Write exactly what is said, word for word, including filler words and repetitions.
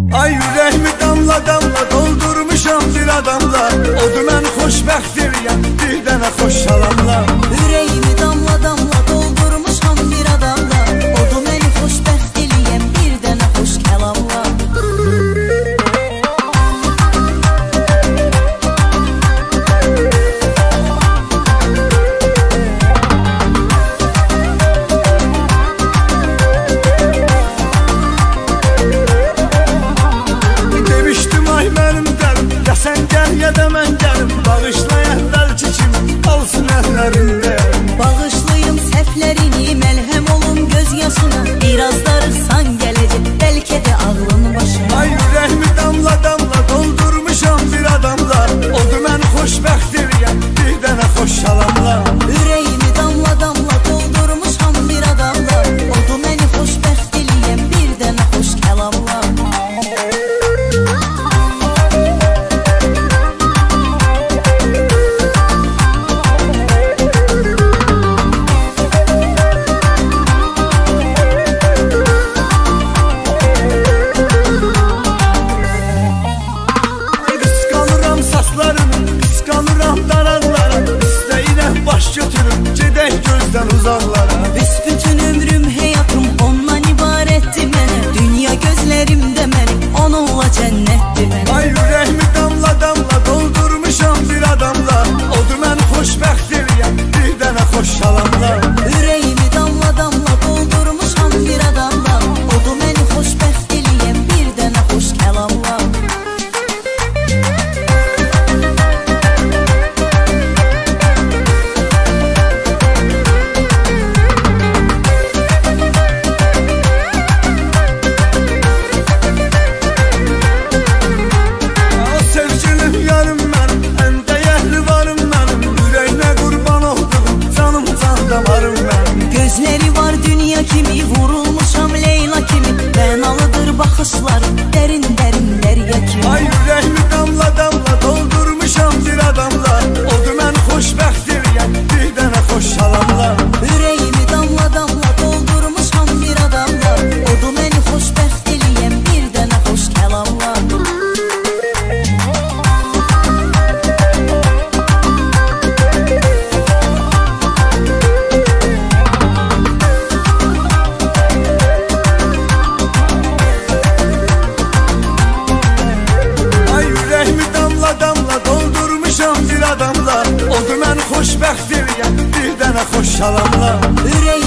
Ay ürəyimi damla damla doldurmuşam bir adamla. Odu mən xoşbəxt eləyəm bir dənə xoş salamla. Ürəyimi damla damla doldurmuşam bir adamla. Odu məni xoşbəxt eləyəm bir dənə xoş kəlamla. Sən gəl ya da mən gəlim, bağışla əvvəlki kimi qalsın əllərində. Bağışlayım səhvlərini, məlhəm olun göz yaşına. Biraz darıxsan gələcək, bəlkə də ağlın başına. Ay ürəyimi damla damla doldurmuşam bir adamla. Odu mən xoşbəxt eləyəm bir dənə xoş salamla. Ürəyimi damla damla doldurmuşam bir adamla. Odu məni xoşbəxt eləyəm bir dənə xoş kəlamla. Gedək gözdən uzaqlara. Büsbütün ömrüm, həyatım ondan ibarətdir mənə. Dünya gözlərimdə mənim, onunla cənnətdir mənə. Ay ürəyimi damla damla doldurmuşam bir adamla. Odu mən xoşbəxt eləyəm bir dənə xoş salamla. Ürəyimi damla damla doldurmuşam bir adamla. Odu məni xoşbəxt eləyəm bir dənə xoş kəlamla. Gözləri var dünya kimi, vurulmuşam Leyla kimi. Mənalıdır baxışlarım, dərin dərinlərə kimi. Ay ürəyimi damla damla doldurmuşam bir adamla. Odu mən xoşbəxt eləyəm bir dənə xoş salamla. Ürəyimi damla damla doldurmuşam bir adamla. Odu məni xoşbəxt eləyəm bir dənə xoş kəlamla. Odu mən xoşbəxt eləyəm bir dənə xoş salamla.